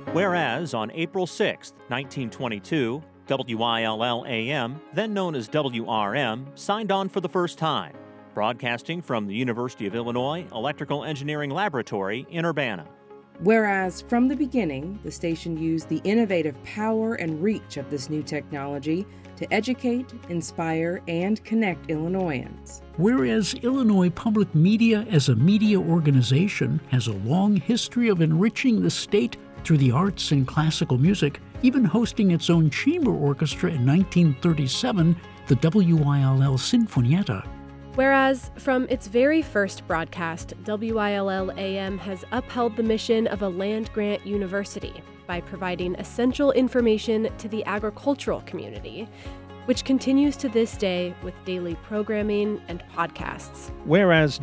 Whereas on April 6, 1922, WILL-AM, then known as WRM, signed on for the first time, broadcasting from the University of Illinois Electrical Engineering Laboratory in Urbana. Whereas from the beginning, the station used the innovative power and reach of this new technology to educate, inspire, and connect Illinoisans. Whereas Illinois Public Media as a media organization has a long history of enriching the state through the arts and classical music, even hosting its own chamber orchestra in 1937, the WILL Sinfonietta. Whereas from its very first broadcast, WILL-AM has upheld the mission of a land-grant university by providing essential information to the agricultural community, which continues to this day with daily programming and podcasts. Whereas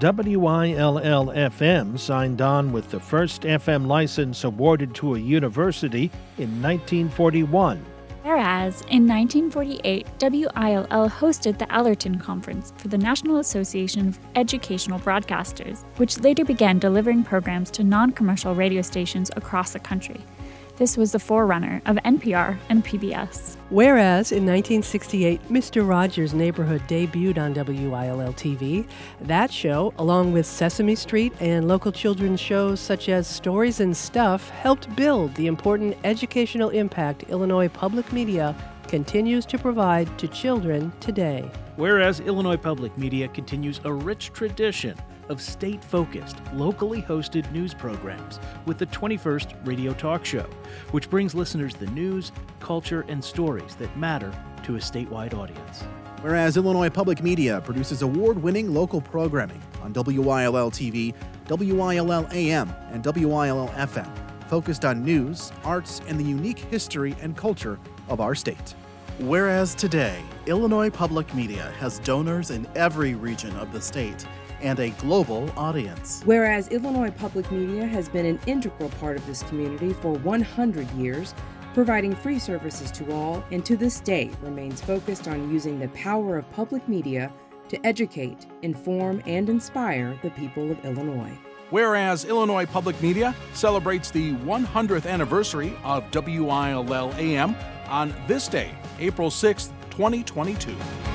WILL-FM signed on with the first FM license awarded to a university in 1941. Whereas, in 1948, WILL hosted the Allerton Conference for the National Association of Educational Broadcasters, which later began delivering programs to non-commercial radio stations across the country. This was the forerunner of NPR and PBS. Whereas in 1968, Mr. Rogers' Neighborhood debuted on WILL-TV. That show, along with Sesame Street and local children's shows such as Stories and Stuff, helped build the important educational impact Illinois Public Media continues to provide to children today. Whereas Illinois Public Media continues a rich tradition of state-focused, locally hosted news programs with the 21st Radio Talk Show, which brings listeners the news, culture, and stories that matter to a statewide audience. Whereas Illinois Public Media produces award-winning local programming on WILL-TV, WILL-AM, and WILL-FM, focused on news, arts, and the unique history and culture of our state. Whereas today, Illinois Public Media has donors in every region of the state and a global audience. Whereas Illinois Public Media has been an integral part of this community for 100 years, providing free services to all, and to this day remains focused on using the power of public media to educate, inform, and inspire the people of Illinois. Whereas Illinois Public Media celebrates the 100th anniversary of WILL-AM on this day, April 6, 2022.